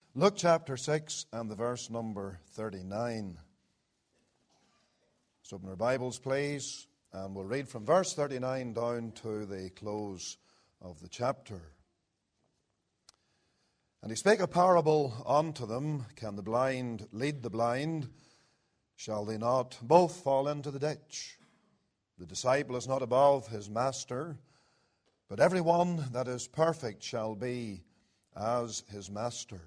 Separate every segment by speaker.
Speaker 1: Luke chapter 6 and the verse number 39. Let's open our Bibles, please, and we'll read from verse 39 down to the close of the chapter. And he spake a parable unto them, Can the blind lead the blind? Shall they not both fall into the ditch? The disciple is not above his master, but every one that is perfect shall be as his master.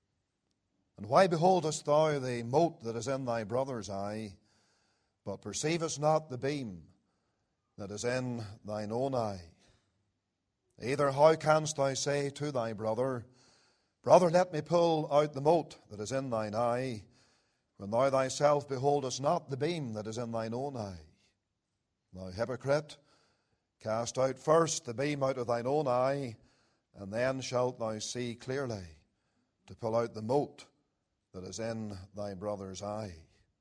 Speaker 1: And why beholdest thou the mote that is in thy brother's eye, but perceivest not the beam that is in thine own eye? Either how canst thou say to thy brother, Brother, let me pull out the mote that is in thine eye, when thou thyself beholdest not the beam that is in thine own eye? Thou hypocrite, cast out first the beam out of thine own eye, and then shalt thou see clearly to pull out the mote that is in thy brother's eye.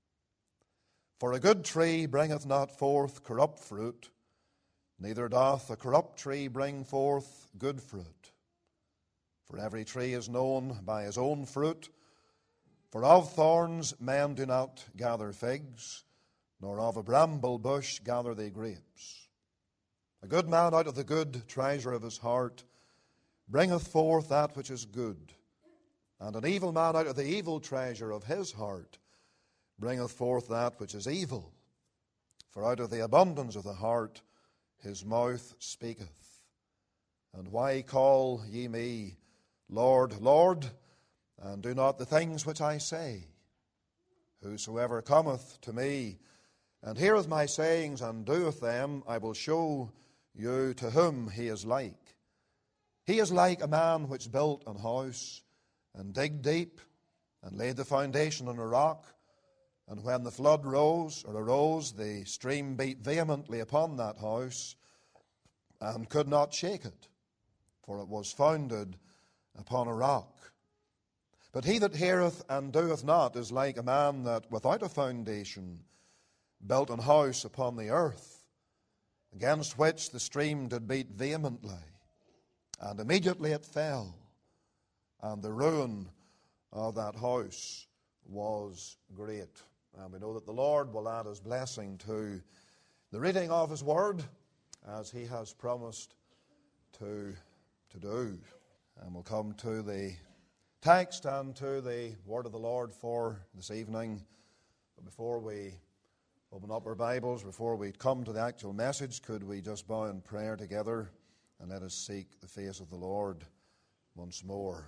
Speaker 1: For a good tree bringeth not forth corrupt fruit, neither doth a corrupt tree bring forth good fruit. For every tree is known by his own fruit. For of thorns men do not gather figs, nor of a bramble bush gather they grapes. A good man out of the good treasure of his heart bringeth forth that which is good, and an evil man out of the evil treasure of his heart bringeth forth that which is evil. For out of the abundance of the heart his mouth speaketh. And why call ye me Lord, Lord, and do not the things which I say? Whosoever cometh to me and heareth my sayings and doeth them, I will show you to whom he is like. He is like a man which built an house, and digged deep, and laid the foundation on a rock. And when the flood arose, the stream beat vehemently upon that house, and could not shake it, for it was founded upon a rock. But he that heareth and doeth not is like a man that without a foundation built an house upon the earth, against which the stream did beat vehemently, and immediately it fell. And the ruin of that house was great. And we know that the Lord will add his blessing to the reading of his word, as he has promised to do. And we'll come to the text and to the word of the Lord for this evening. But before we open up our Bibles, before we come to the actual message, could we just bow in prayer together and let us seek the face of the Lord once more.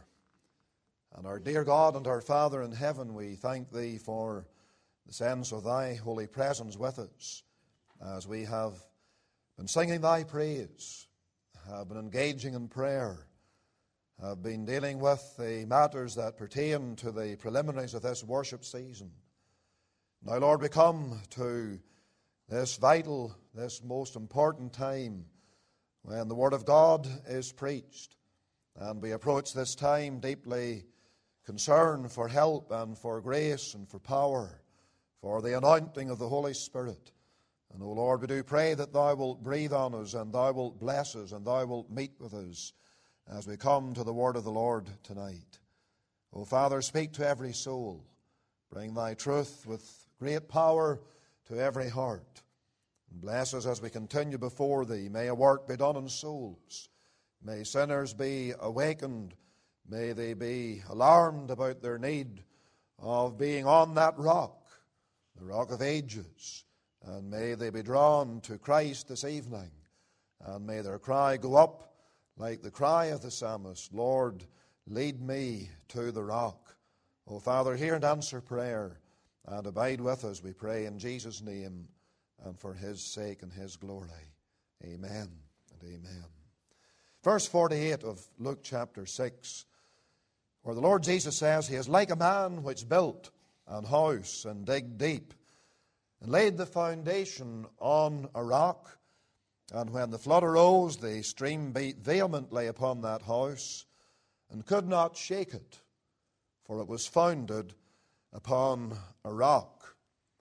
Speaker 1: And our dear God and our Father in heaven, we thank thee for the sense of thy holy presence with us, as we have been singing thy praise, have been engaging in prayer, have been dealing with the matters that pertain to the preliminaries of this worship season. Now, Lord, we come to this vital, this most important time when the Word of God is preached, and we approach this time deeply concerned for help and for grace and for power, for the anointing of the Holy Spirit. And, O Lord, we do pray that thou wilt breathe on us, and thou wilt bless us, and thou wilt meet with us as we come to the word of the Lord tonight. O Father, speak to every soul. Bring thy truth with great power to every heart. And bless us as we continue before thee. May a work be done in souls. May sinners be awakened. May they be alarmed about their need of being on that rock, the rock of ages. And may they be drawn to Christ this evening. And may their cry go up like the cry of the psalmist, Lord, lead me to the rock. O Father, hear and answer prayer, and abide with us, we pray, in Jesus' name and for his sake and his glory. Amen and amen. Verse 48 of Luke chapter 6, where the Lord Jesus says, He is like a man which built an house and digged deep, and laid the foundation on a rock. And when the flood arose, the stream beat vehemently upon that house, and could not shake it, for it was founded upon a rock.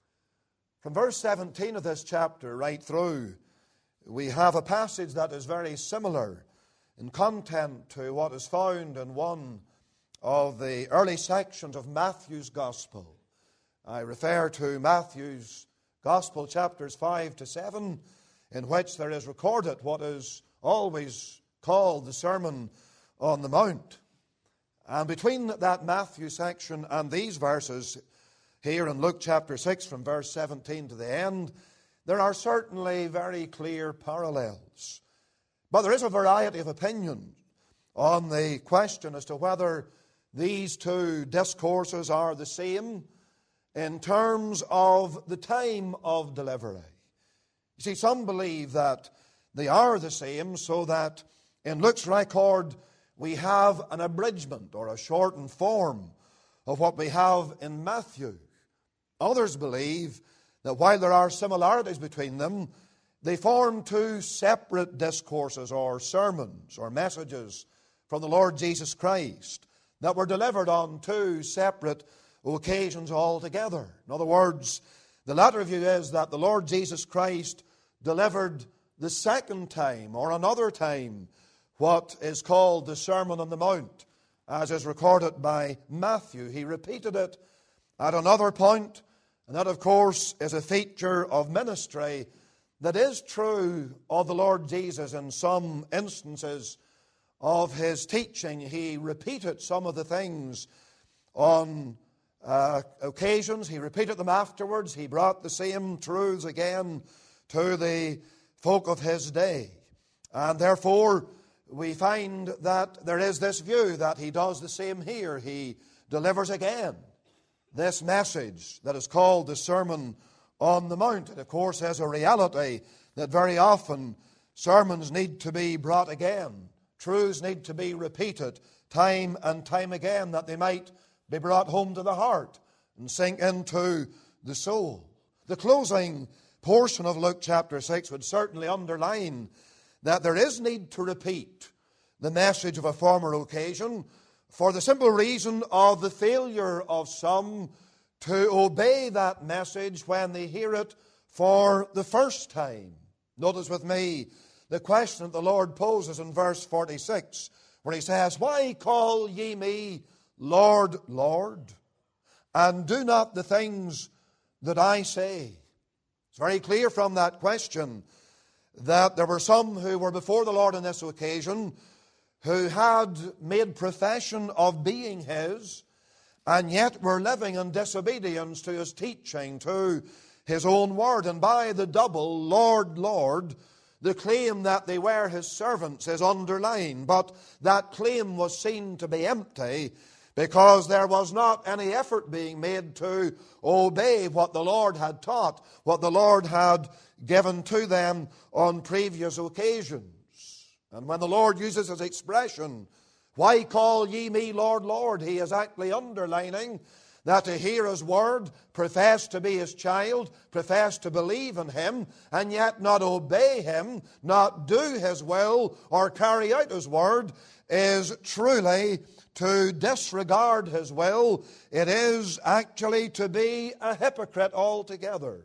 Speaker 1: From verse 17 of this chapter right through, we have a passage that is very similar in content to what is found in one of the early sections of Matthew's Gospel. I refer to Matthew's Gospel, chapters 5 to 7, in which there is recorded what is always called the Sermon on the Mount. And between that Matthew section and these verses here in Luke chapter 6 from verse 17 to the end, there are certainly very clear parallels. But there is a variety of opinion on the question as to whether these two discourses are the same in terms of the time of delivery. You see, some believe that they are the same, so that in Luke's record we have an abridgment or a shortened form of what we have in Matthew. Others believe that while there are similarities between them, they form two separate discourses or sermons or messages from the Lord Jesus Christ that were delivered on two separate occasions altogether. In other words, the latter view is that the Lord Jesus Christ delivered the second time or another time what is called the Sermon on the Mount, as is recorded by Matthew. He repeated it at another point, and that, of course, is a feature of ministry that is true of the Lord Jesus in some instances of his teaching. He repeated some of the things on occasions. He repeated them afterwards. He brought the same truths again to the folk of his day. And therefore, we find that there is this view that he does the same here. He delivers again this message that is called the Sermon on the Mount. It, of course, has a reality that very often sermons need to be brought again. Truths need to be repeated time and time again, that they might be brought home to the heart and sink into the soul. The closing portion of Luke chapter 6 would certainly underline that there is need to repeat the message of a former occasion for the simple reason of the failure of some to obey that message when they hear it for the first time. Notice with me the question that the Lord poses in verse 46, where he says, "Why call ye me Lord, Lord, and do not the things that I say?" It's very clear from that question that there were some who were before the Lord on this occasion who had made profession of being his, and yet were living in disobedience to his teaching, to his own word. And by the double Lord, Lord, the claim that they were his servants is underlined. But that claim was seen to be empty, because there was not any effort being made to obey what the Lord had taught, what the Lord had given to them on previous occasions. And when the Lord uses his expression, "Why call ye me Lord, Lord?" he is actually underlining that to hear his word, profess to be his child, profess to believe in him, and yet not obey him, not do his will or carry out his word, is truly to disregard his will. It is actually to be a hypocrite altogether.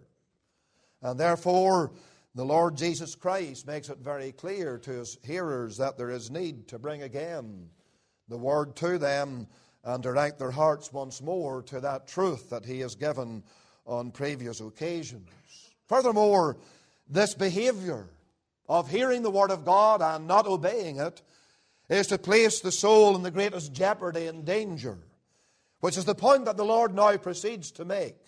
Speaker 1: And therefore, the Lord Jesus Christ makes it very clear to his hearers that there is need to bring again the word to them and direct their hearts once more to that truth that he has given on previous occasions. Furthermore, this behavior of hearing the word of God and not obeying it is to place the soul in the greatest jeopardy and danger, which is the point that the Lord now proceeds to make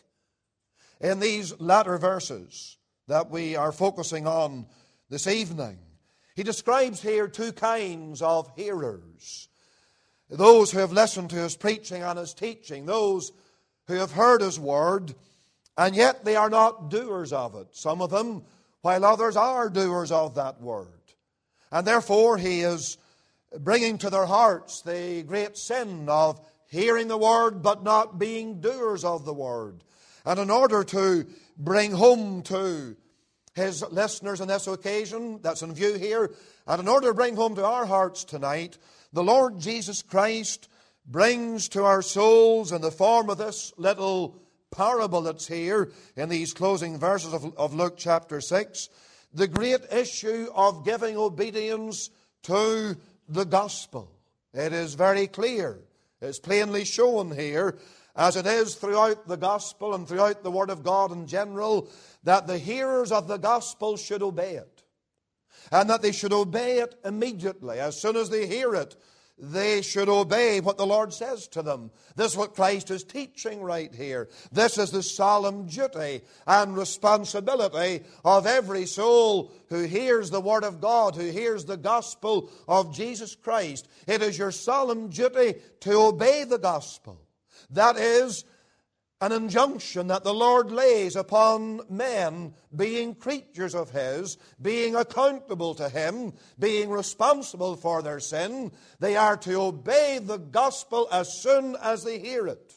Speaker 1: in these latter verses that we are focusing on this evening. He describes here two kinds of hearers: those who have listened to his preaching and his teaching, those who have heard his word, and yet they are not doers of it. Some of them, while others are doers of that word. And therefore he is bringing to their hearts the great sin of hearing the word but not being doers of the word. And in order to bring home to his listeners on this occasion that's in view here, and in order to bring home to our hearts tonight, the Lord Jesus Christ brings to our souls in the form of this little parable that's here in these closing verses of Luke chapter 6, the great issue of giving obedience to the gospel. It is very clear is plainly shown here, as it is throughout the gospel and throughout the Word of God in general, that the hearers of the gospel should obey it. And that they should obey it immediately. As soon as they hear it, they should obey what the Lord says to them. This is what Christ is teaching right here. This is the solemn duty and responsibility of every soul who hears the Word of God, who hears the gospel of Jesus Christ. It is your solemn duty to obey the gospel. That is an injunction that the Lord lays upon men, being creatures of His, being accountable to Him, being responsible for their sin. They are to obey the gospel as soon as they hear it,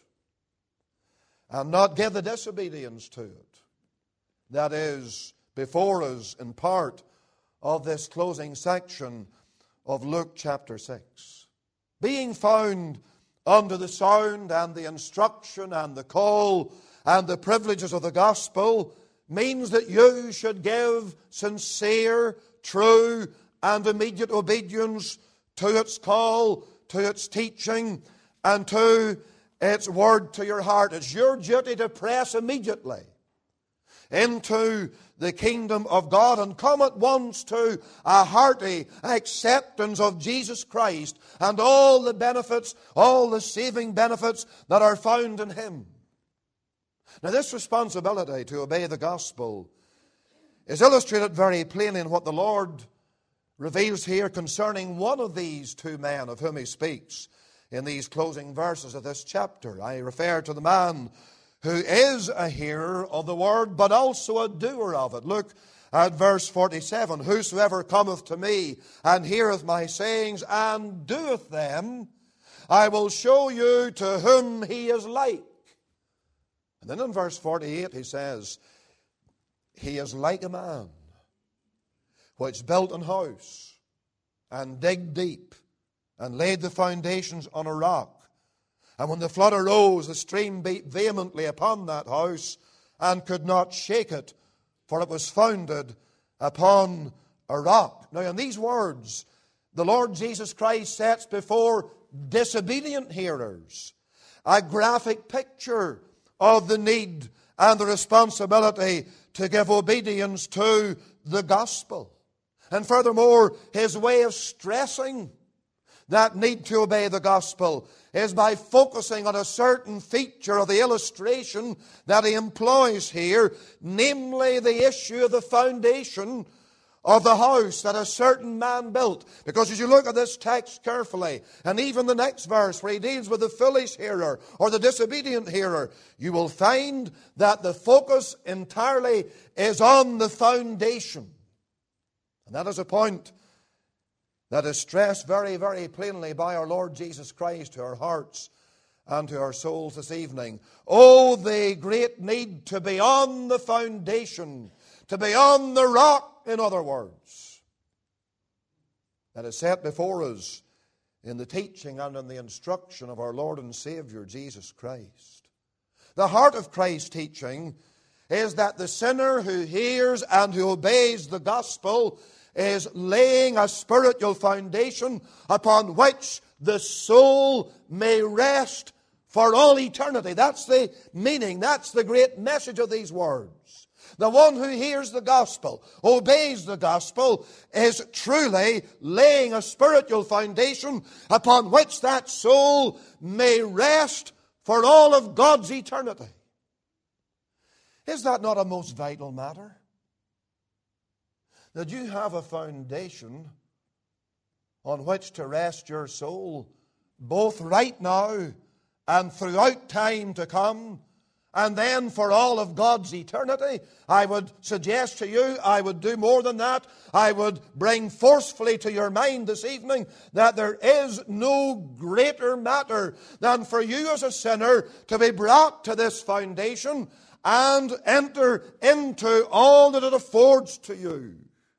Speaker 1: and not give the disobedience to it. That is before us in part of this closing section of Luke chapter 6. Being found under the sound and the instruction and the call and the privileges of the gospel means that you should give sincere, true, and immediate obedience to its call, to its teaching, and to its word to your heart. It's your duty to press immediately into the kingdom of God and come at once to a hearty acceptance of Jesus Christ and all the benefits, all the saving benefits that are found in Him. Now, this responsibility to obey the gospel is illustrated very plainly in what the Lord reveals here concerning one of these two men of whom He speaks in these closing verses of this chapter. I refer to the man who is a hearer of the word, but also a doer of it. Look at verse 47. Whosoever cometh to me and heareth my sayings and doeth them, I will show you to whom he is like. And then in verse 48 he says, he is like a man which built an house and digged deep and laid the foundations on a rock. And when the flood arose, the stream beat vehemently upon that house and could not shake it, for it was founded upon a rock. Now, in these words, the Lord Jesus Christ sets before disobedient hearers a graphic picture of the need and the responsibility to give obedience to the gospel. And furthermore, His way of stressing that need to obey the gospel is by focusing on a certain feature of the illustration that He employs here, namely the issue of the foundation of the house that a certain man built. Because as you look at this text carefully, and even the next verse where He deals with the foolish hearer or the disobedient hearer, you will find that the focus entirely is on the foundation. And that is a point that is stressed very, very plainly by our Lord Jesus Christ to our hearts and to our souls this evening. Oh, the great need to be on the foundation, to be on the rock, in other words, that is set before us in the teaching and in the instruction of our Lord and Savior Jesus Christ. The heart of Christ's teaching is that the sinner who hears and who obeys the gospel is laying a spiritual foundation upon which the soul may rest for all eternity. That's the meaning, that's the great message of these words. The one who hears the gospel, obeys the gospel, is truly laying a spiritual foundation upon which that soul may rest for all of God's eternity. Is that not a most vital matter? That you have a foundation on which to rest your soul, both right now and throughout time to come, and then for all of God's eternity. I would suggest to you, I would do more than that. I would bring forcefully to your mind this evening that there is no greater matter than for you as a sinner to be brought to this foundation and enter into all that it affords to you.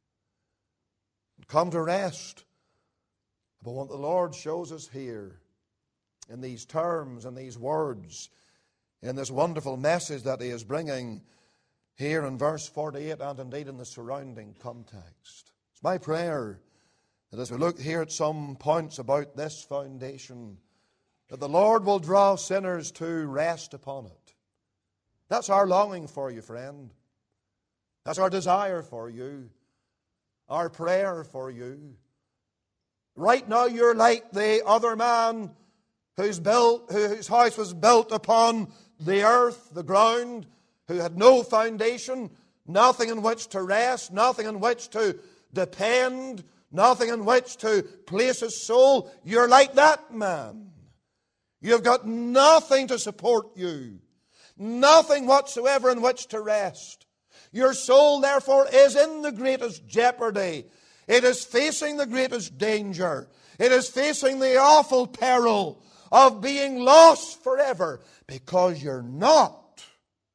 Speaker 1: Come to rest. But what the Lord shows us here in these terms and these words, in this wonderful message that He is bringing here in verse 48 and indeed in the surrounding context. It's my prayer that as we look here at some points about this foundation, that the Lord will draw sinners to rest upon it. That's our longing for you, friend. That's our desire for you, our prayer for you. Right now you're like the other man whose house was built upon the earth, the ground, who had no foundation, nothing in which to rest, nothing in which to depend, nothing in which to place his soul. You're like that man. You've got nothing to support you, nothing whatsoever in which to rest. Your soul, therefore, is in the greatest jeopardy. It is facing the greatest danger. It is facing the awful peril of being lost forever because you're not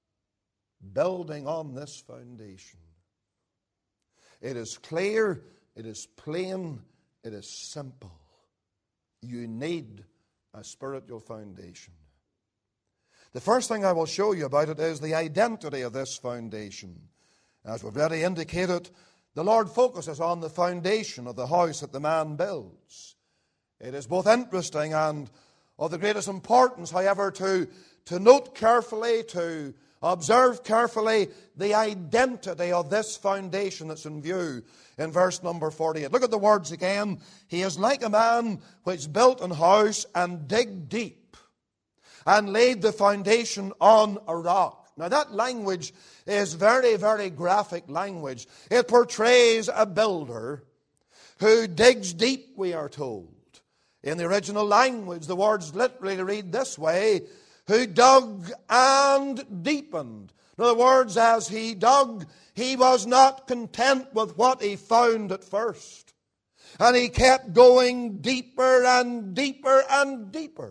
Speaker 1: building on this foundation. It is clear, it is plain, it is simple. You need a spiritual foundation. The first thing I will show you about it is the identity of this foundation. As we've already indicated, the Lord focuses on the foundation of the house that the man builds. It is both interesting and of the greatest importance, however, to note carefully, to observe carefully the identity of this foundation that's in view in verse number 48. Look at the words again. He is like a man which built an house and digged deep and laid the foundation on a rock. Now that language is very, very graphic language. It portrays a builder who digs deep, we are told. In the original language, the words literally read this way: who dug and deepened. In other words, as he dug, he was not content with what he found at first. And he kept going deeper and deeper and deeper.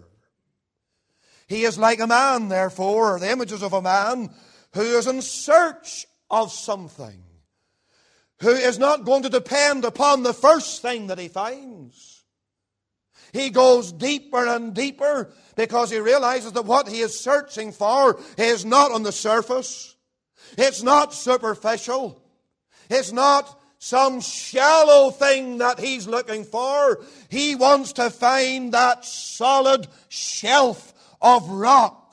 Speaker 1: He is like a man, therefore, the images of a man who is in search of something, who is not going to depend upon the first thing that he finds. He goes deeper and deeper because he realizes that what he is searching for is not on the surface. It's not superficial. It's not some shallow thing that he's looking for. He wants to find that solid shelf of rock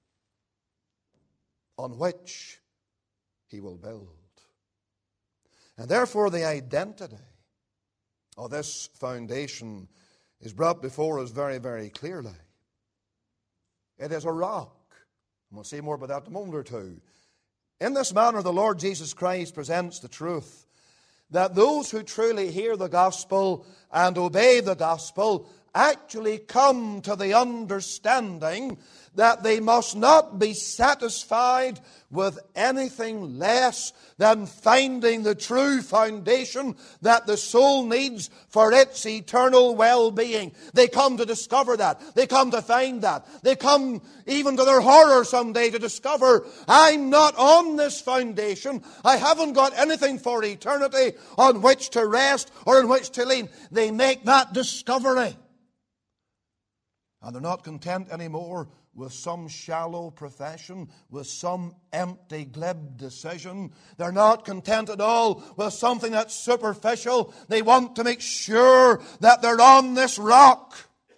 Speaker 1: on which he will build. And therefore the identity of this foundation is brought before us very, very clearly. It is a rock. And we'll see more about that in a moment or two. In this manner, the Lord Jesus Christ presents the truth that those who truly hear the gospel and obey the gospel actually come to the understanding that they must not be satisfied with anything less than finding the true foundation that the soul needs for its eternal well-being. They come to discover that. They come to find that. They come even to their horror someday to discover, I'm not on this foundation. I haven't got anything for eternity on which to rest or in which to lean. They make that discovery. And they're not content anymore with some shallow profession, with some empty, glib decision. They're not content at all with something that's superficial. They want to make sure that they're on this rock.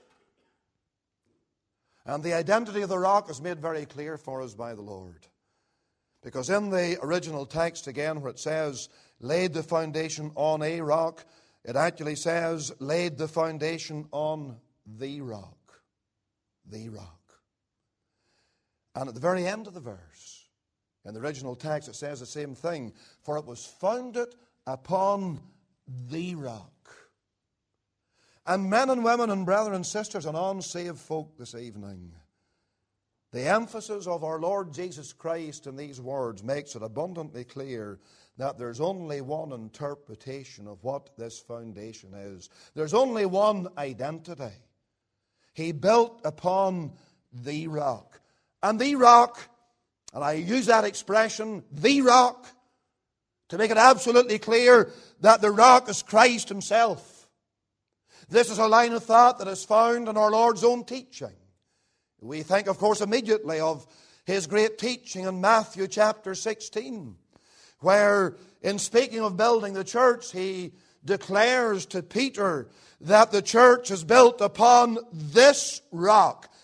Speaker 1: And the identity of the rock is made very clear for us by the Lord. Because in the original text again, where it says, laid the foundation on a rock, it actually says, laid the foundation on the rock. The rock. And at the very end of the verse, in the original text, it says the same thing. For it was founded upon the rock. And men and women and brethren and sisters and unsaved folk this evening, the emphasis of our Lord Jesus Christ in these words makes it abundantly clear that there's only one interpretation of what this foundation is. There's only one identity. He built upon the rock. And the rock, and I use that expression, the rock, to make it absolutely clear that the rock is Christ Himself. This is a line of thought that is found in our Lord's own teaching. We think, of course, immediately of His great teaching in Matthew chapter 16, where in speaking of building the church, He declares to Peter that the church is built upon this rock.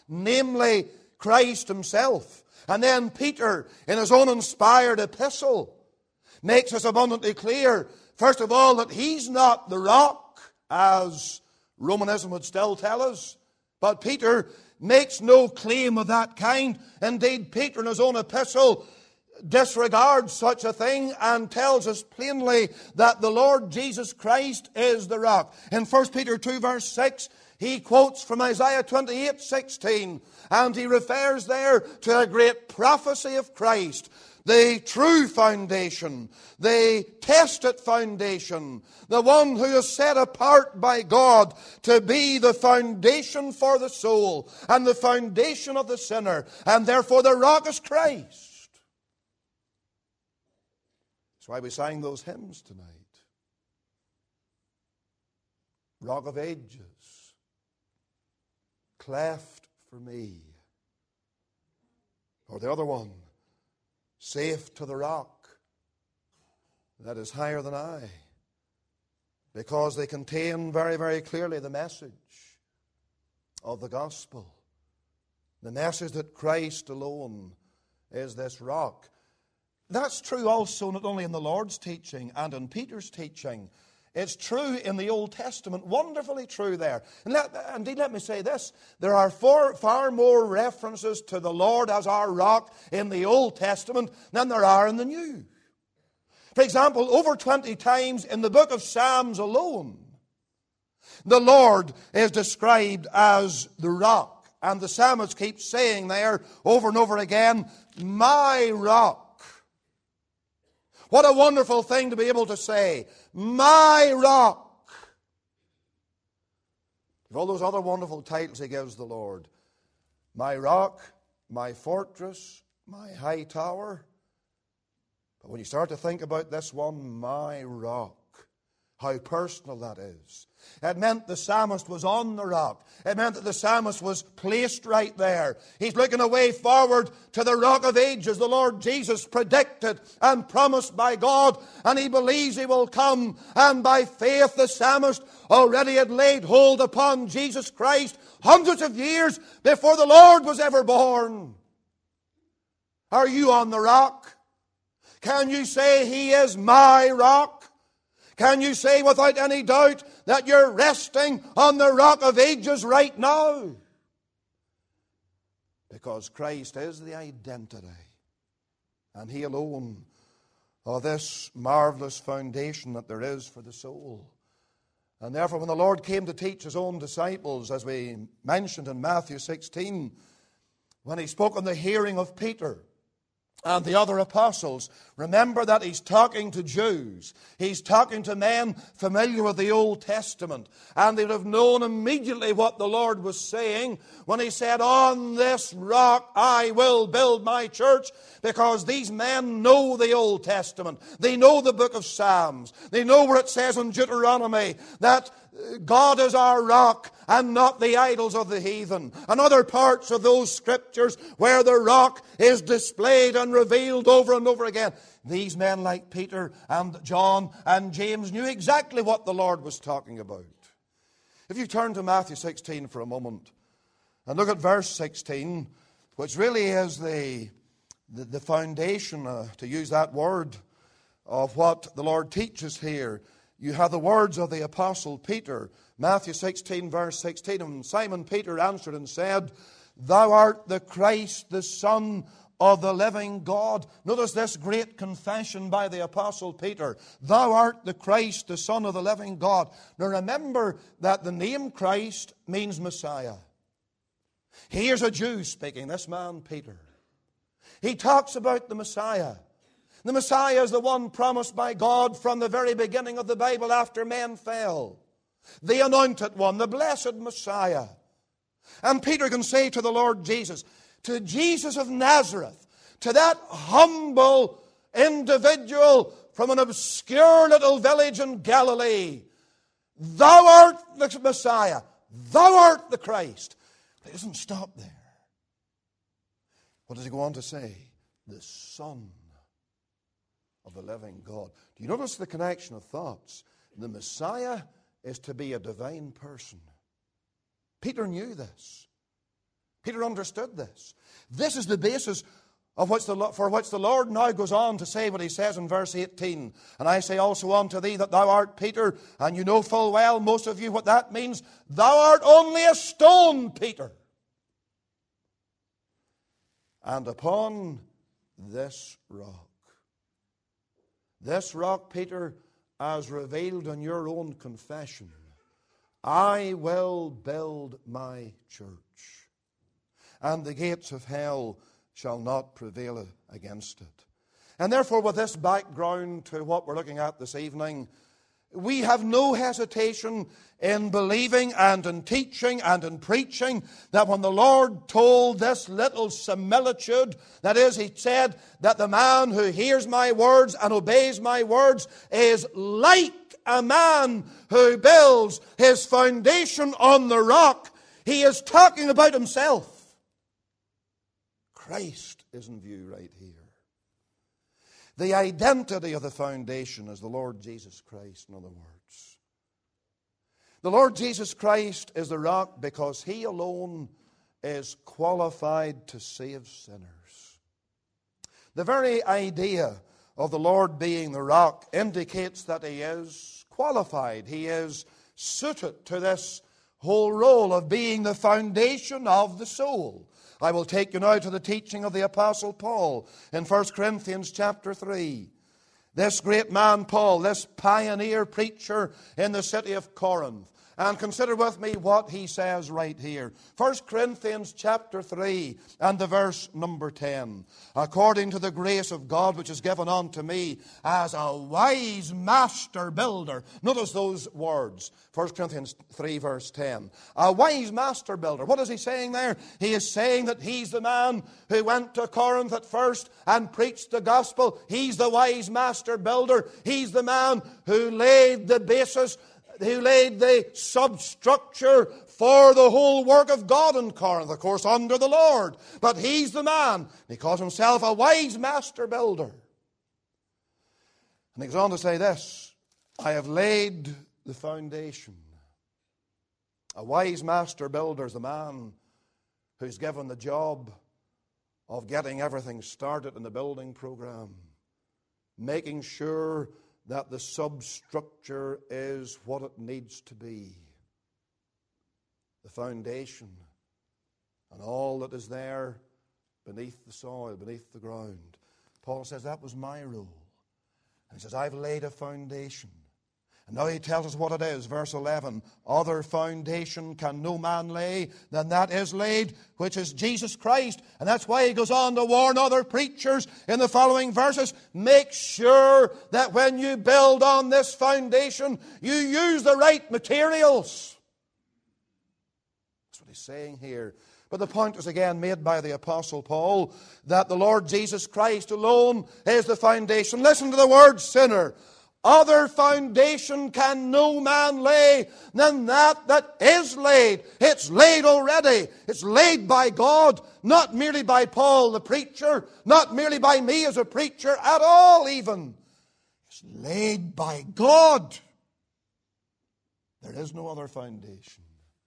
Speaker 1: namely Christ himself. And then Peter, in his own inspired epistle, makes us abundantly clear, first of all, that he's not the rock, as Romanism would still tell us. But Peter makes no claim of that kind. Indeed, Peter in his own epistle disregards such a thing and tells us plainly that the Lord Jesus Christ is the rock. In 1 Peter 2 verse 6, he quotes from Isaiah 28:16, and he refers there to a great prophecy of Christ, the true foundation, the tested foundation, the one who is set apart by God to be the foundation for the soul and the foundation of the sinner, and therefore the rock is Christ. That's why we sang those hymns tonight. Rock of Ages, cleft for me. Or the other one, safe to the rock that is higher than I. Because they contain very, very clearly the message of the gospel. The message that Christ alone is this rock. That's true also not only in the Lord's teaching and in Peter's teaching. It's true in the Old Testament, wonderfully true there. And indeed, let me say this, there are far more references to the Lord as our rock in the Old Testament than there are in the New. For example, over 20 times in the book of Psalms alone, the Lord is described as the rock. And the psalmist keeps saying there over and over again, my rock. What a wonderful thing to be able to say, my rock. All those other wonderful titles he gives the Lord. My rock, my fortress, my high tower. But when you start to think about this one, my rock, how personal that is. It meant the psalmist was on the rock. It meant that the psalmist was placed right there. He's looking away forward to the rock of ages, the Lord Jesus predicted and promised by God, and he believes he will come. And by faith the psalmist already had laid hold upon Jesus Christ hundreds of years before the Lord was ever born. Are you on the rock? Can you say he is my rock? Can you say without any doubt that you're resting on the rock of ages right now? Because Christ is the identity, and he alone of this marvelous foundation that there is for the soul. And therefore, when the Lord came to teach his own disciples, as we mentioned in Matthew 16, when he spoke on the hearing of Peter and the other apostles, remember that he's talking to Jews. He's talking to men familiar with the Old Testament. And they would have known immediately what the Lord was saying when he said, on this rock I will build my church, because these men know the Old Testament. They know the book of Psalms. They know where it says in Deuteronomy that God is our rock and not the idols of the heathen. And other parts of those scriptures where the rock is displayed and revealed over and over again. These men like Peter and John and James knew exactly what the Lord was talking about. If you turn to Matthew 16 for a moment and look at verse 16, which really is the foundation, to use that word, of what the Lord teaches here. You have the words of the Apostle Peter, Matthew 16, verse 16. And Simon Peter answered and said, Thou art the Christ, the Son of the living God. Notice this great confession by the Apostle Peter. Thou art the Christ, the Son of the living God. Now remember that the name Christ means Messiah. Here's a Jew speaking, this man Peter. He talks about the Messiah. The Messiah is the one promised by God from the very beginning of the Bible after men fell. The anointed one, the blessed Messiah. And Peter can say to the Lord Jesus, to Jesus of Nazareth, to that humble individual from an obscure little village in Galilee, Thou art the Messiah, Thou art the Christ. But it doesn't stop there. What does he go on to say? The Son of the living God. Do you notice the connection of thoughts? The Messiah is to be a divine person. Peter knew this. Peter understood this. This is the basis for which the Lord now goes on to say what he says in verse 18. And I say also unto thee that thou art Peter, and you know full well, most of you, what that means. Thou art only a stone, Peter. And upon this rock, Peter, as revealed in your own confession, I will build my church, and the gates of hell shall not prevail against it. And therefore, with this background to what we're looking at this evening, we have no hesitation in believing and in teaching and in preaching that when the Lord told this little similitude, that is, he said that the man who hears my words and obeys my words is like a man who builds his foundation on the rock, he is talking about himself. Christ is in view right here. The identity of the foundation is the Lord Jesus Christ, in other words. The Lord Jesus Christ is the rock because he alone is qualified to save sinners. The very idea of the Lord being the rock indicates that he is qualified. He is suited to this whole role of being the foundation of the soul. I will take you now to the teaching of the Apostle Paul in 1 Corinthians chapter 3. This great man Paul, this pioneer preacher in the city of Corinth. And consider with me what he says right here. 1 Corinthians chapter 3 and the verse number 10. According to the grace of God which is given unto me as a wise master builder. Notice those words. 1 Corinthians 3 verse 10. A wise master builder. What is he saying there? He is saying that he's the man who went to Corinth at first and preached the gospel. He's the wise master builder. He's the man who laid the basis, who laid the substructure for the whole work of God in Corinth, of course, under the Lord. But he's the man. He calls himself a wise master builder. And he goes on to say this, I have laid the foundation. A wise master builder is the man who's given the job of getting everything started in the building program, making sure that the substructure is what it needs to be. The foundation and all that is there beneath the soil, beneath the ground. Paul says that was my role. And he says, I've laid a foundation. And now he tells us what it is. Verse 11, other foundation can no man lay than that is laid, which is Jesus Christ. And that's why he goes on to warn other preachers in the following verses. Make sure that when you build on this foundation, you use the right materials. That's what he's saying here. But the point is again made by the Apostle Paul that the Lord Jesus Christ alone is the foundation. Listen to the word sinner. Other foundation can no man lay than that is laid. It's laid already. It's laid by God, not merely by Paul the preacher, not merely by me as a preacher at all even. It's laid by God. There is no other foundation.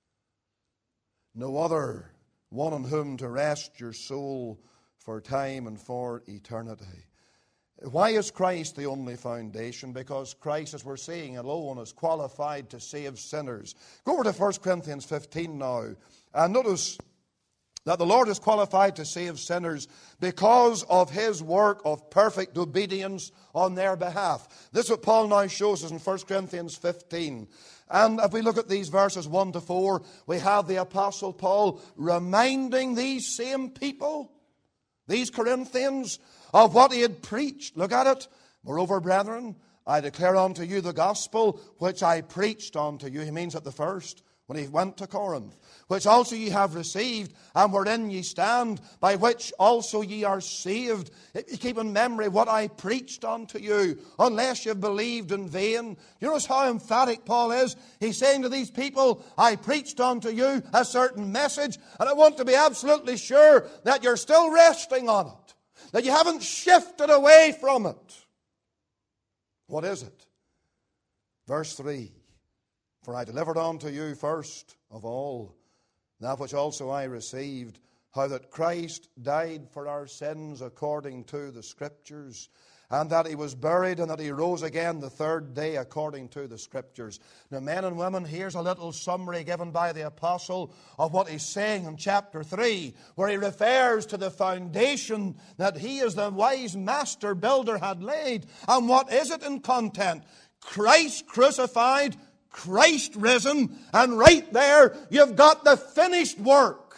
Speaker 1: No other one on whom to rest your soul for time and for eternity. Why is Christ the only foundation? Because Christ, as we're seeing, alone is qualified to save sinners. Go over to 1 Corinthians 15 now. And notice that the Lord is qualified to save sinners because of his work of perfect obedience on their behalf. This is what Paul now shows us in 1 Corinthians 15. And if we look at these verses 1 to 4, we have the Apostle Paul reminding these same people, these Corinthians, of what he had preached. Look at it. Moreover, brethren, I declare unto you the gospel which I preached unto you. He means at the first, when he went to Corinth. Which also ye have received, and wherein ye stand, by which also ye are saved. If you keep in memory what I preached unto you, unless you've believed in vain. You notice how emphatic Paul is? He's saying to these people, I preached unto you a certain message, and I want to be absolutely sure that you're still resting on it. That you haven't shifted away from it. What is it? Verse 3. For I delivered unto you first of all that which also I received, how that Christ died for our sins according to the Scriptures, and that he was buried, and that he rose again the third day according to the Scriptures. Now, men and women, here's a little summary given by the apostle of what he's saying in chapter 3, where he refers to the foundation that he as the wise master builder had laid. And what is it in content? Christ crucified, Christ risen, and right there you've got the finished work.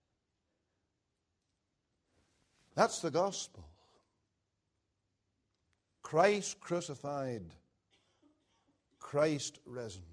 Speaker 1: That's the gospel. Christ crucified, Christ risen.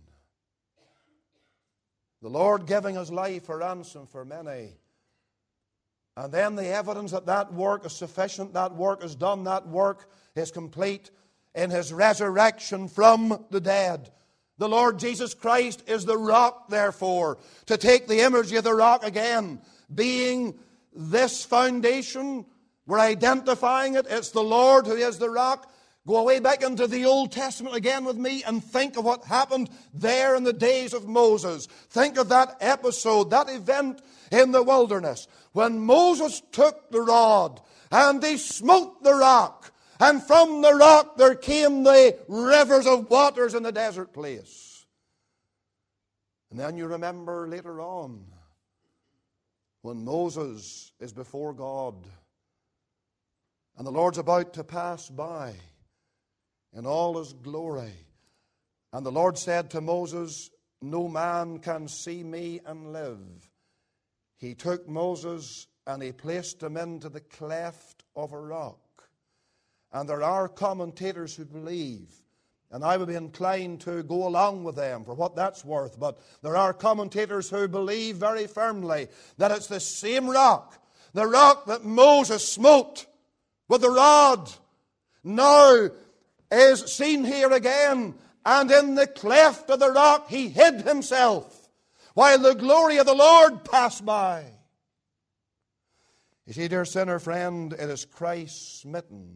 Speaker 1: The Lord giving his life a ransom for many. And then the evidence that that work is sufficient, that work is done, that work is complete in his resurrection from the dead. The Lord Jesus Christ is the rock, therefore. To take the imagery of the rock again, being this foundation, we're identifying it. It's the Lord who is the rock. Go away back into the Old Testament again with me and think of what happened there in the days of Moses. Think of that episode, that event in the wilderness, when Moses took the rod and he smote the rock, and from the rock there came the rivers of waters in the desert place. And then you remember later on, when Moses is before God, and the Lord's about to pass by in all his glory. And the Lord said to Moses, no man can see me and live. He took Moses and he placed him into the cleft of a rock. And there are commentators who believe, and I would be inclined to go along with them for what that's worth, but there are commentators who believe very firmly that it's the same rock, the rock that Moses smote with the rod, now is seen here again, and in the cleft of the rock he hid himself while the glory of the Lord passed by. You see, dear sinner friend, it is Christ smitten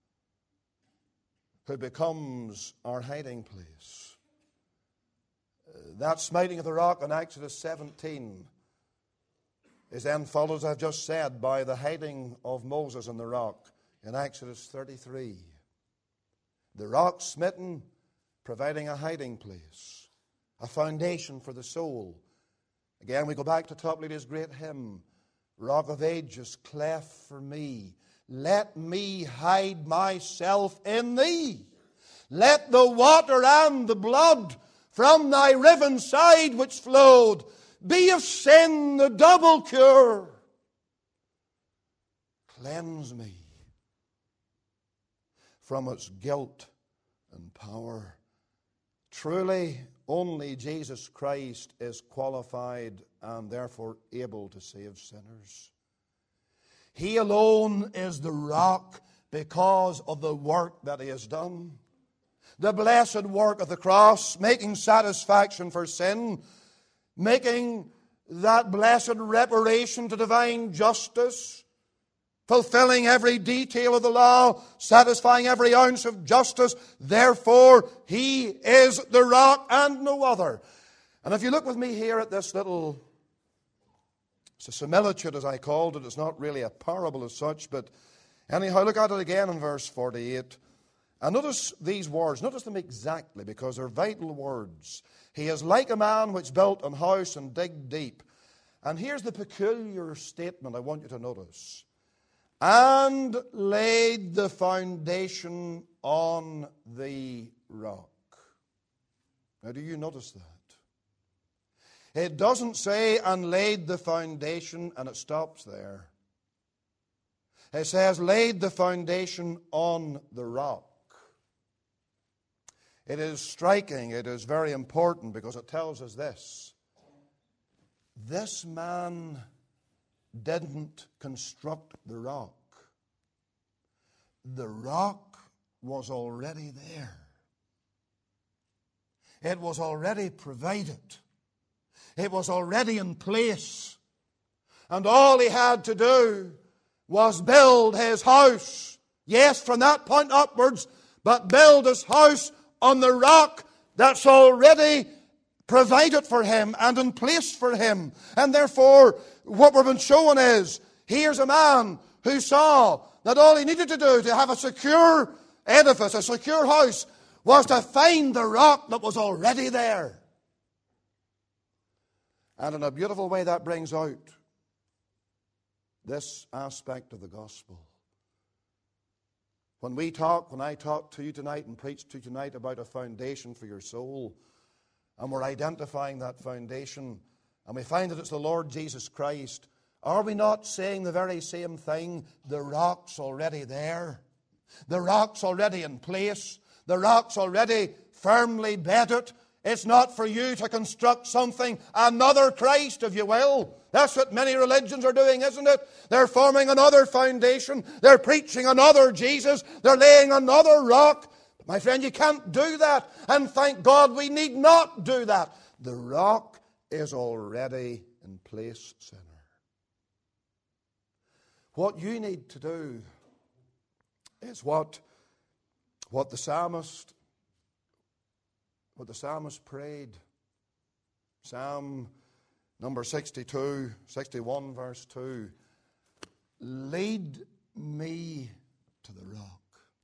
Speaker 1: who becomes our hiding place. That smiting of the rock in Exodus 17 is then followed, as I've just said, by the hiding of Moses in the rock in Exodus 33. The rock smitten, providing a hiding place, a foundation for the soul. Again, we go back to Topley's great hymn, Rock of Ages, cleft for me. Let me hide myself in thee. Let the water and the blood from thy riven side which flowed be of sin the double cure. Cleanse me from its guilt and power. Truly, only Jesus Christ is qualified and therefore able to save sinners. He alone is the rock because of the work that he has done. The blessed work of the cross, making satisfaction for sin, making that blessed reparation to divine justice, fulfilling every detail of the law, satisfying every ounce of justice. Therefore, he is the rock and no other. And if you look with me here at this little, it's a similitude as I called it. It's not really a parable as such, but anyhow, look at it again in verse 48. And notice these words. Notice them exactly, because they're vital words. He is like a man which built an house and digged deep. And here's the peculiar statement I want you to notice. And laid the foundation on the rock. Now, do you notice that? It doesn't say, and laid the foundation, and it stops there. It says, laid the foundation on the rock. It is striking, it is very important, because it tells us this. This man didn't construct the rock. The rock was already there. It was already provided. It was already in place. And all he had to do was build his house. Yes, from that point upwards, but build his house on the rock that's already provided for him and in place for him. And therefore, what we've been showing is, here's a man who saw that all he needed to do to have a secure edifice, a secure house, was to find the rock that was already there. And in a beautiful way that brings out this aspect of the gospel. When I talk to you tonight and preach to you tonight about a foundation for your soul, and we're identifying that foundation, and we find that it's the Lord Jesus Christ, are we not saying the very same thing? The rock's already there. The rock's already in place. The rock's already firmly bedded. It's not for you to construct something, another Christ, if you will. That's what many religions are doing, isn't it? They're forming another foundation. They're preaching another Jesus. They're laying another rock. But my friend, you can't do that. And thank God we need not do that. The rock is already in place, sinner. What you need to do is what the psalmist prayed. Psalm number 61 verse 2. Lead me to the rock.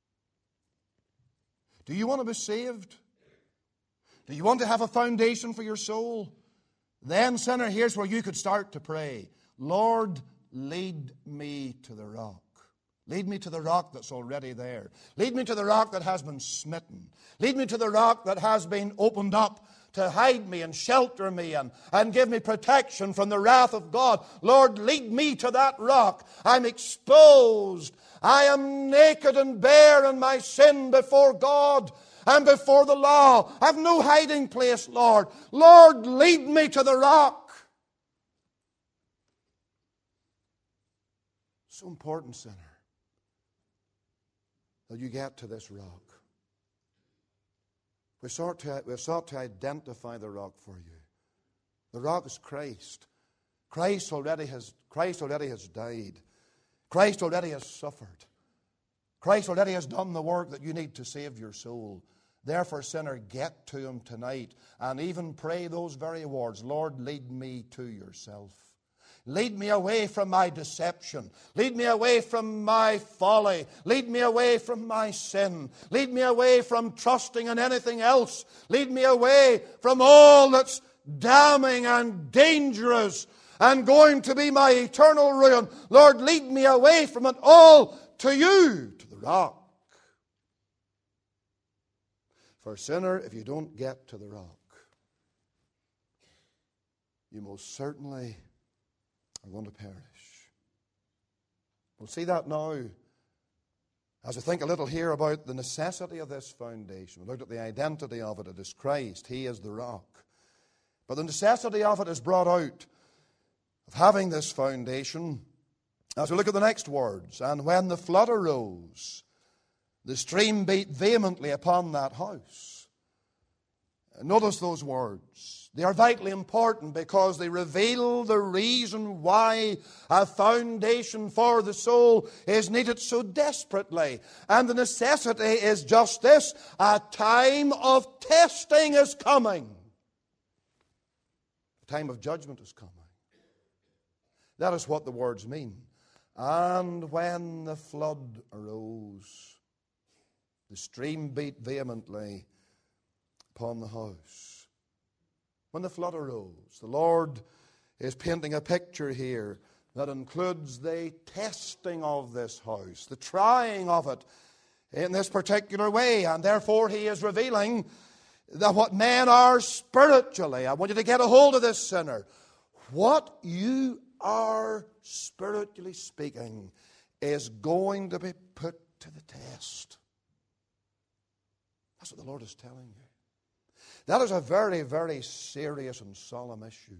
Speaker 1: Do you want to be saved? Do you want to have a foundation for your soul? Then, sinner, here's where you could start to pray. Lord, lead me to the rock. Lead me to the rock that's already there. Lead me to the rock that has been smitten. Lead me to the rock that has been opened up to hide me and shelter me and give me protection from the wrath of God. Lord, lead me to that rock. I'm exposed. I am naked and bare in my sin before God and before the law. I have no hiding place, Lord. Lord, lead me to the rock. So important, sinner, that you get to this rock. We've sought to identify the rock for you. The rock is Christ. Christ already has died. Christ already has suffered. Christ already has done the work that you need to save your soul. Therefore, sinner, get to Him tonight and even pray those very words. Lord, lead me to yourself. Lead me away from my deception. Lead me away from my folly. Lead me away from my sin. Lead me away from trusting in anything else. Lead me away from all that's damning and dangerous and going to be my eternal ruin. Lord, lead me away from it all to you, to the rock. For sinner, if you don't get to the rock, you most certainly are going to perish. We'll see that now as we think a little here about the necessity of this foundation. We looked at the identity of it. It is Christ. He is the rock. But the necessity of it is brought out of having this foundation as we look at the next words. And when the flood arose, the stream beat vehemently upon that house. Notice those words. They are vitally important because they reveal the reason why a foundation for the soul is needed so desperately. And the necessity is just this: a time of testing is coming. A time of judgment is coming. That is what the words mean. And when the flood arose, the stream beat vehemently upon the house. When the flood arose, the Lord is painting a picture here that includes the testing of this house, the trying of it in this particular way. And therefore He is revealing that what men are spiritually, I want you to get a hold of this, sinner, what you are spiritually speaking is going to be put to the test. That's what the Lord is telling you. That is a very, very serious and solemn issue.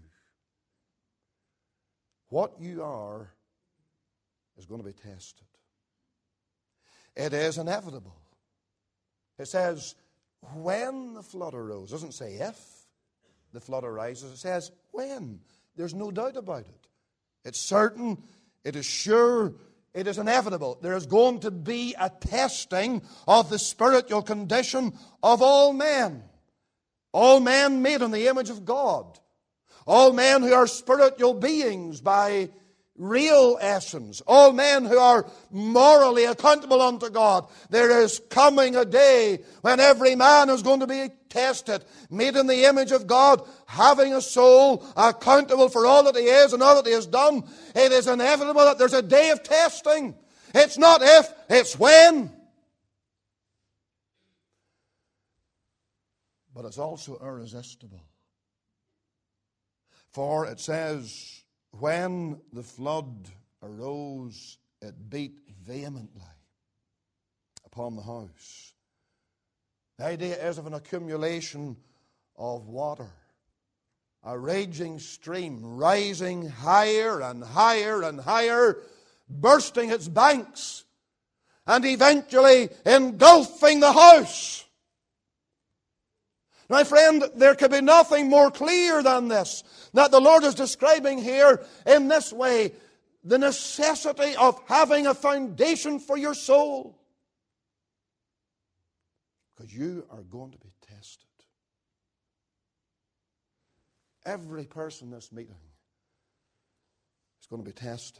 Speaker 1: What you are is going to be tested. It is inevitable. It says, when the flood arose. It doesn't say if the flood arises. It says when. There's no doubt about it. It's certain. It is sure. It is inevitable. There is going to be a testing of the spiritual condition of all men. All men made in the image of God. All men who are spiritual beings by real essence. All men who are morally accountable unto God. There is coming a day when every man is going to be tested, made in the image of God, having a soul, accountable for all that he is and all that he has done. It is inevitable that there's a day of testing. It's not if, it's when. But it's also irresistible. For it says, when the flood arose, it beat vehemently upon the house. The idea is of an accumulation of water, a raging stream rising higher and higher and higher, bursting its banks, and eventually engulfing the house. My friend, there could be nothing more clear than this, that the Lord is describing here in this way the necessity of having a foundation for your soul. Because you are going to be tested. Every person in this meeting is going to be tested.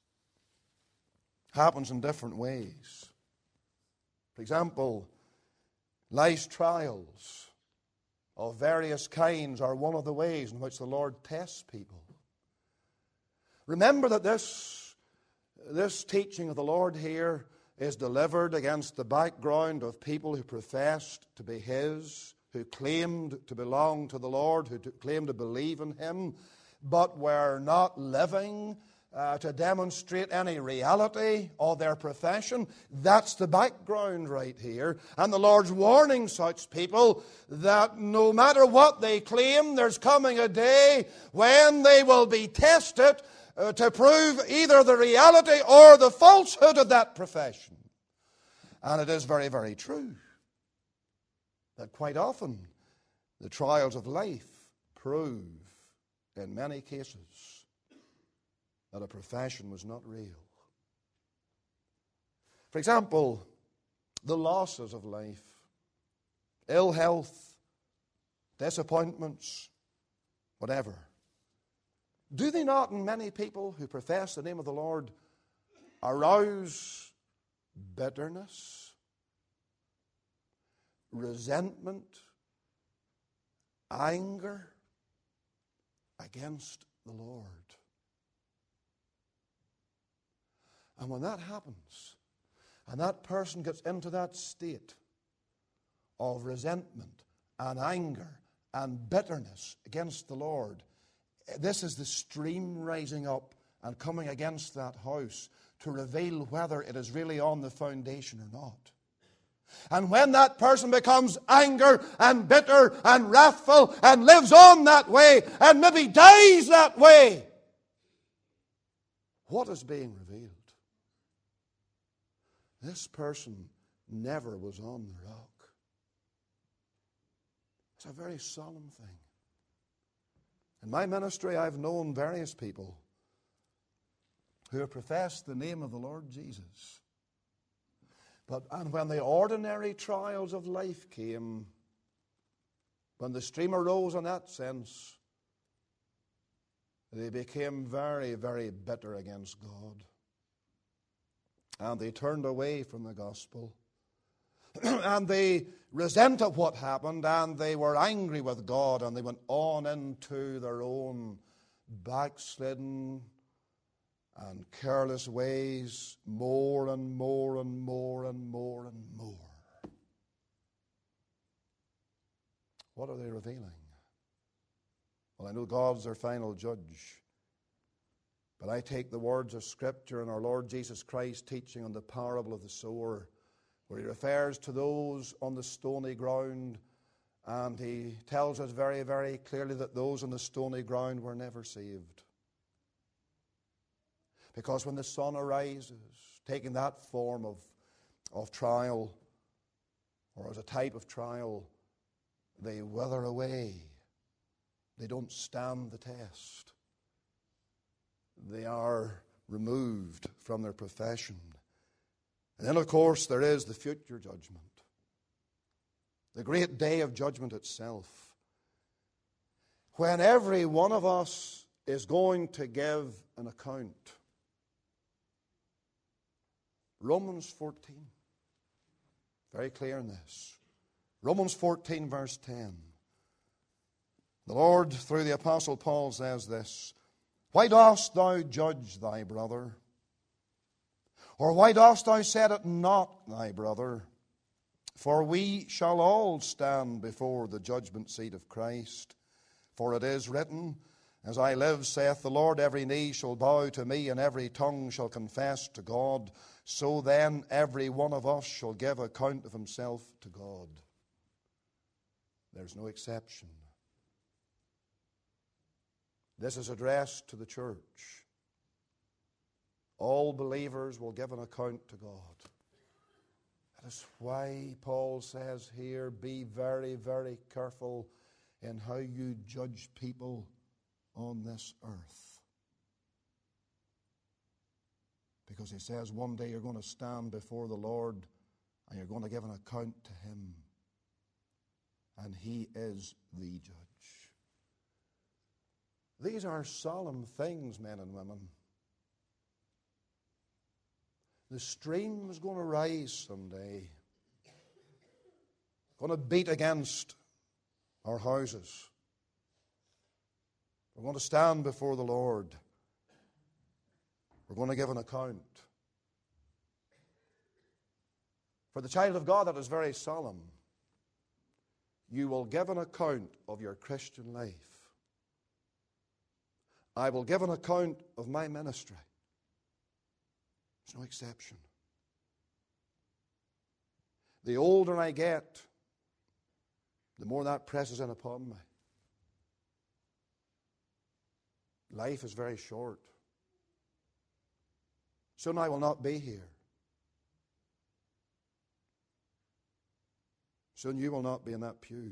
Speaker 1: Happens in different ways. For example, life's trials of various kinds are one of the ways in which the Lord tests people. Remember that this teaching of the Lord here is delivered against the background of people who professed to be His, who claimed to belong to the Lord, who claimed to believe in Him, but were not living to demonstrate any reality of their profession. That's the background right here. And the Lord's warning such people that no matter what they claim, there's coming a day when they will be tested to prove either the reality or the falsehood of that profession. And it is very, very true that quite often the trials of life prove, in many cases, that a profession was not real. For example, the losses of life, ill health, disappointments, whatever. Do they not, in many people who profess the name of the Lord, arouse bitterness, resentment, anger against the Lord? And when that happens, and that person gets into that state of resentment and anger and bitterness against the Lord, this is the stream rising up and coming against that house to reveal whether it is really on the foundation or not. And when that person becomes angry and bitter and wrathful and lives on that way and maybe dies that way, what is being revealed? This person never was on the rock. It's a very solemn thing. In my ministry, I've known various people who have professed the name of the Lord Jesus. And when the ordinary trials of life came, when the stream arose in that sense, they became very, very bitter against God. And they turned away from the gospel. And they resented what happened, and they were angry with God, and they went on into their own backslidden and careless ways, more and more and more and more and more. What are they revealing? Well, I know God's their final judge. But I take the words of Scripture and our Lord Jesus Christ teaching on the parable of the sower, where He refers to those on the stony ground, and He tells us very, very clearly that those on the stony ground were never saved. Because when the sun arises, taking that form of trial, or as a type of trial, they wither away. They don't stand the test. They are removed from their profession. And then, of course, there is the future judgment. The great day of judgment itself. when every one of us is going to give an account. Romans 14. Very clear in this. Romans 14 verse 10. The Lord, through the Apostle Paul, says this: Why dost thou judge thy brother? Or why dost thou set it not thy brother? For we shall all stand before the judgment seat of Christ. For it is written, As I live, saith the Lord, every knee shall bow to me, and every tongue shall confess to God. So then every one of us shall give account of himself to God. There's no exception. This is addressed to the church. All believers will give an account to God. That is why Paul says here, be very, very careful in how you judge people on this earth. Because he says one day you're going to stand before the Lord and you're going to give an account to him. And he is the judge. These are solemn things, men and women. The stream is going to rise someday. Going to beat against our houses. We're going to stand before the Lord. We're going to give an account. For the child of God, that is very solemn. You will give an account of your Christian life. I will give an account of my ministry. There's no exception. The older I get, the more that presses in upon me. Life is very short. Soon I will not be here. Soon you will not be in that pew.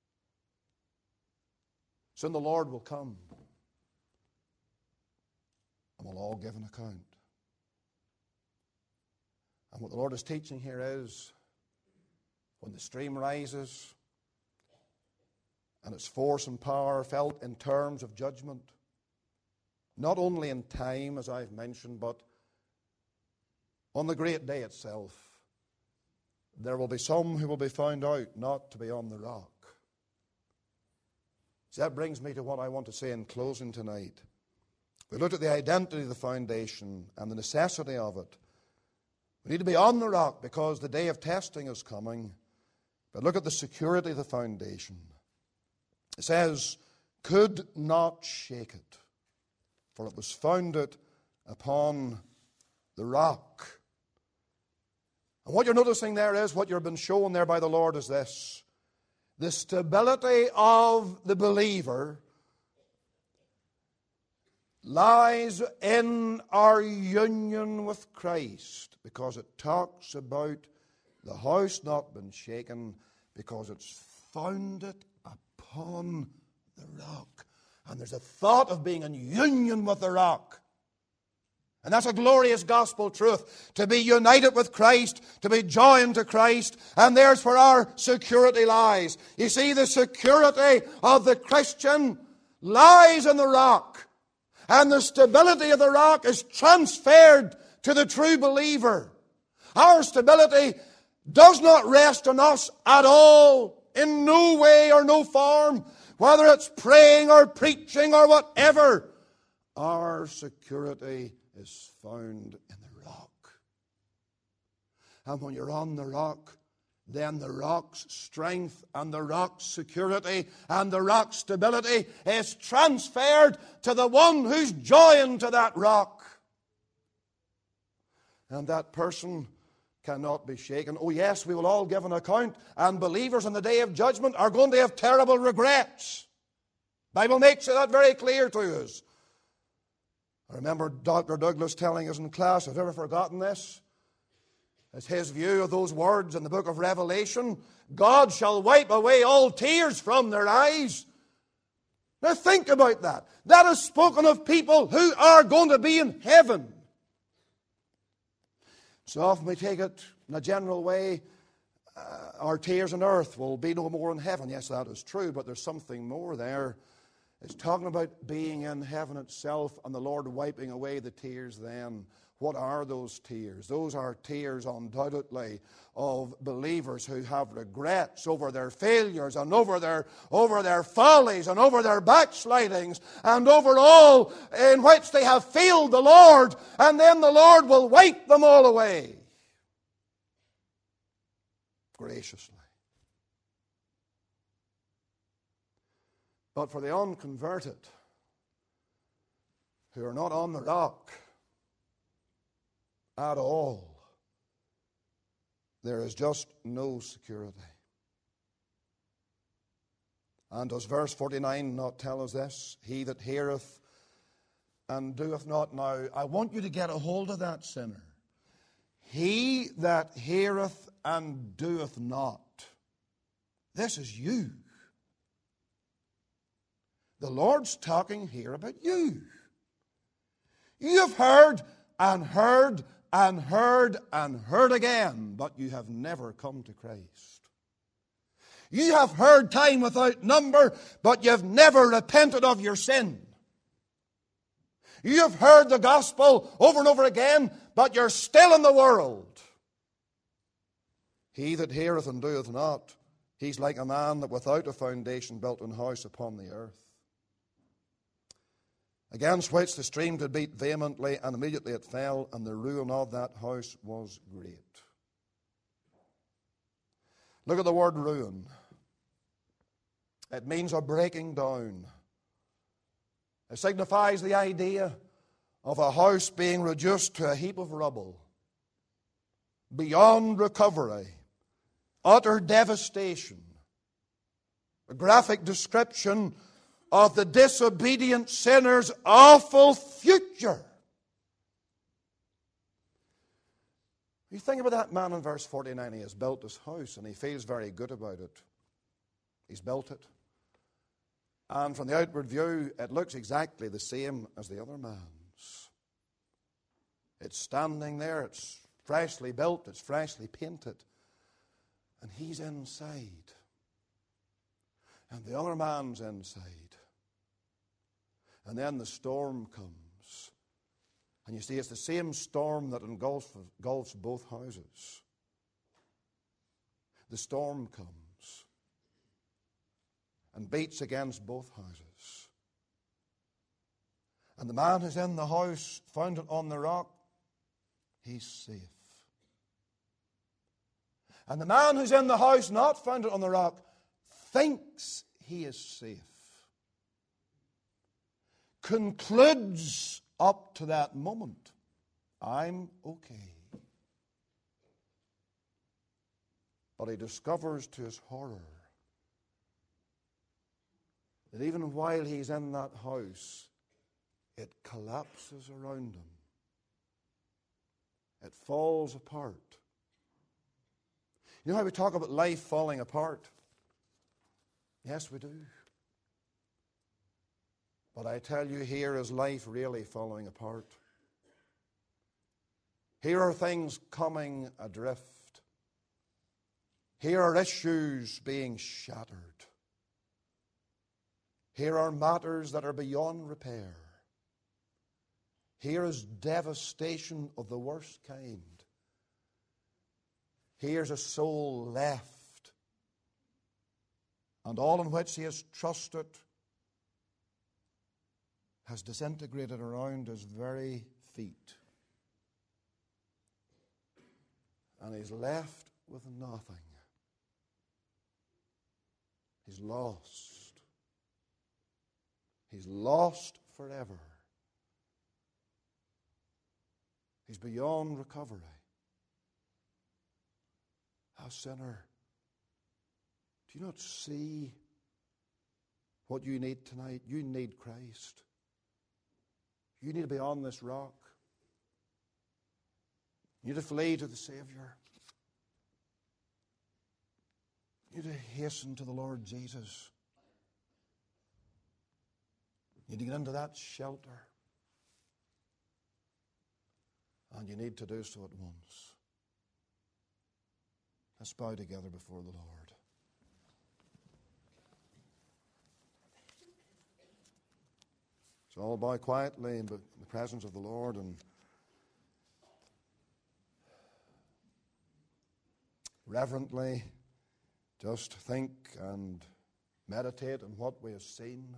Speaker 1: Soon the Lord will come. And we'll all give an account. And what the Lord is teaching here is, when the stream rises and its force and power felt in terms of judgment, not only in time, as I've mentioned, but on the great day itself, there will be some who will be found out not to be on the rock. So that brings me to what I want to say in closing tonight. We looked at the identity of the foundation and the necessity of it. We need to be on the rock because the day of testing is coming. But look at the security of the foundation. It says, could not shake it, for it was founded upon the rock. And what you're noticing there is, what you've been shown there by the Lord is this. The stability of the believer lies in our union with Christ, because it talks about the house not been shaken, because it's founded upon the rock. And there's a thought of being in union with the rock. And that's a glorious gospel truth, to be united with Christ, to be joined to Christ, and there's where our security lies. You see, the security of the Christian lies in the rock. And the stability of the rock is transferred to the true believer. Our stability does not rest on us at all, in no way or no form, whether it's praying or preaching or whatever. Our security is found in the rock. And when you're on the rock, then the rock's strength and the rock's security and the rock's stability is transferred to the one who's joined to that rock. And that person cannot be shaken. Oh yes, we will all give an account, and believers in the day of judgment are going to have terrible regrets. The Bible makes that very clear to us. I remember Dr. Douglas telling us in class, I've never forgotten this. It's his view of those words in the book of Revelation. God shall wipe away all tears from their eyes. Now think about that. That is spoken of people who are going to be in heaven. So often we take it in a general way, our tears on earth will be no more in heaven. Yes, that is true, but there's something more there. It's talking about being in heaven itself and the Lord wiping away the tears then. What are those tears? Those are tears, undoubtedly, of believers who have regrets over their failures and over their follies and over their backslidings and over all in which they have failed the Lord, and then the Lord will wipe them all away graciously. But for the unconverted, who are not on the rock at all, there is just no security. And does verse 49 not tell us this? He that heareth and doeth not. Now, I want you to get a hold of that, sinner. He that heareth and doeth not. This is you. The Lord's talking here about you. You have heard and heard and heard and heard again, but you have never come to Christ. You have heard time without number, but you've never repented of your sin. You have heard the gospel over and over again, but you're still in the world. He that heareth and doeth not, he's like a man that without a foundation built an house upon the earth, against which the stream did beat vehemently, and immediately it fell, and the ruin of that house was great. Look at the word ruin. It means a breaking down. It signifies the idea of a house being reduced to a heap of rubble, beyond recovery, utter devastation. A graphic description of the disobedient sinner's awful future. You think about that man in verse 49. He has built his house and he feels very good about it. He's built it. And from the outward view, it looks exactly the same as the other man's. It's standing there, it's freshly built, it's freshly painted. And he's inside. And the other man's inside. And then the storm comes. And you see, it's the same storm that engulfs both houses. The storm comes and beats against both houses. And the man who's in the house, founded on the rock, he's safe. And the man who's in the house, not founded on the rock, thinks he is safe. Concludes up to that moment, I'm okay. But he discovers to his horror that even while he's in that house, it collapses around him. It falls apart. You know how we talk about life falling apart? Yes, we do. But I tell you, here is life really falling apart. Here are things coming adrift. Here are issues being shattered. Here are matters that are beyond repair. Here is devastation of the worst kind. Here's a soul left, and all in which he has trusted has disintegrated around his very feet. And he's left with nothing. He's lost. He's lost forever. He's beyond recovery. Ah, sinner, do you not see what you need tonight? You need Christ. You need to be on this rock. You need to flee to the Savior. You need to hasten to the Lord Jesus. You need to get into that shelter. And you need to do so at once. Let's bow together before the Lord. So all bow quietly in the presence of the Lord and reverently just think and meditate on what we have seen,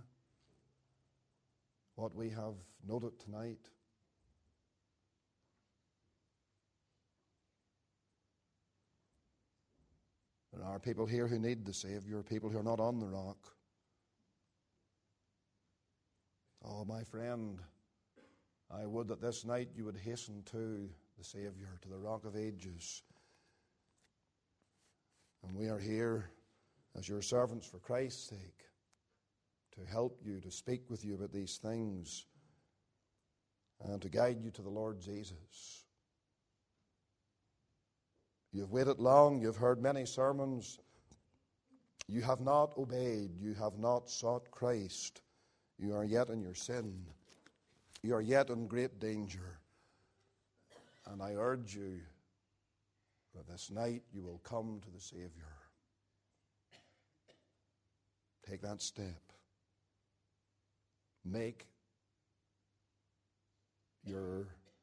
Speaker 1: what we have noted tonight. There are people here who need the Savior, people who are not on the rock. Oh, my friend, I would that this night you would hasten to the Savior, to the Rock of Ages. And we are here as your servants for Christ's sake to help you, to speak with you about these things and to guide you to the Lord Jesus. You've waited long, you've heard many sermons. You have not obeyed, you have not sought Christ. You are yet in your sin. You are yet in great danger. And I urge you that this night you will come to the Savior. Take that step. Make your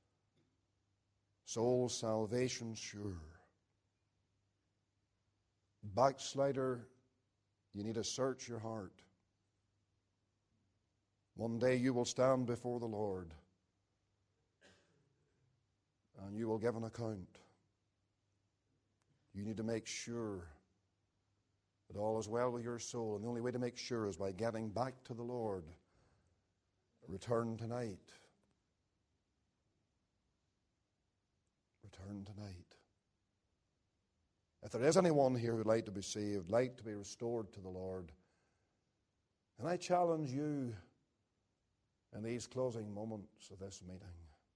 Speaker 1: soul's salvation sure. Backslider, you need to search your heart. One day you will stand before the Lord and you will give an account. You need to make sure that all is well with your soul, and the only way to make sure is by getting back to the Lord. Return tonight. Return tonight. If there is anyone here who would like to be saved, like to be restored to the Lord, and I challenge you in these closing moments of this meeting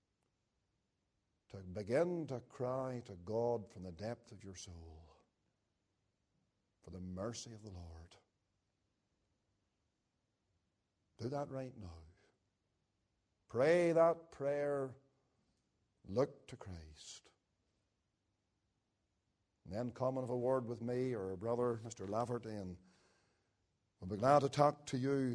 Speaker 1: to begin to cry to God from the depth of your soul for the mercy of the Lord. Do that right now. Pray that prayer. Look to Christ. And then come and have a word with me or a brother, Mr. Lafferty, and we'll be glad to talk to you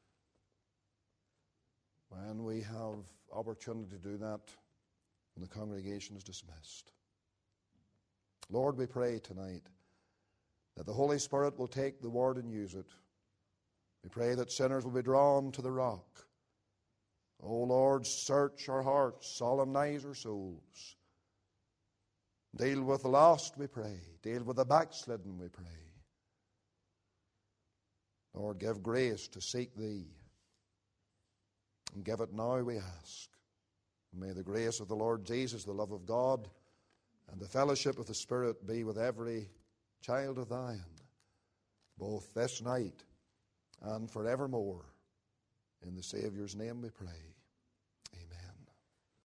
Speaker 1: when we have opportunity to do that when the congregation is dismissed. Lord, we pray tonight that the Holy Spirit will take the word and use it. We pray that sinners will be drawn to the rock. O Lord, search our hearts, solemnize our souls. Deal with the lost, we pray. Deal with the backslidden, we pray. Lord, give grace to seek Thee. And give it now, we ask. May the grace of the Lord Jesus, the love of God, and the fellowship of the Spirit be with every child of Thine, both this night and forevermore. In the Saviour's name we pray.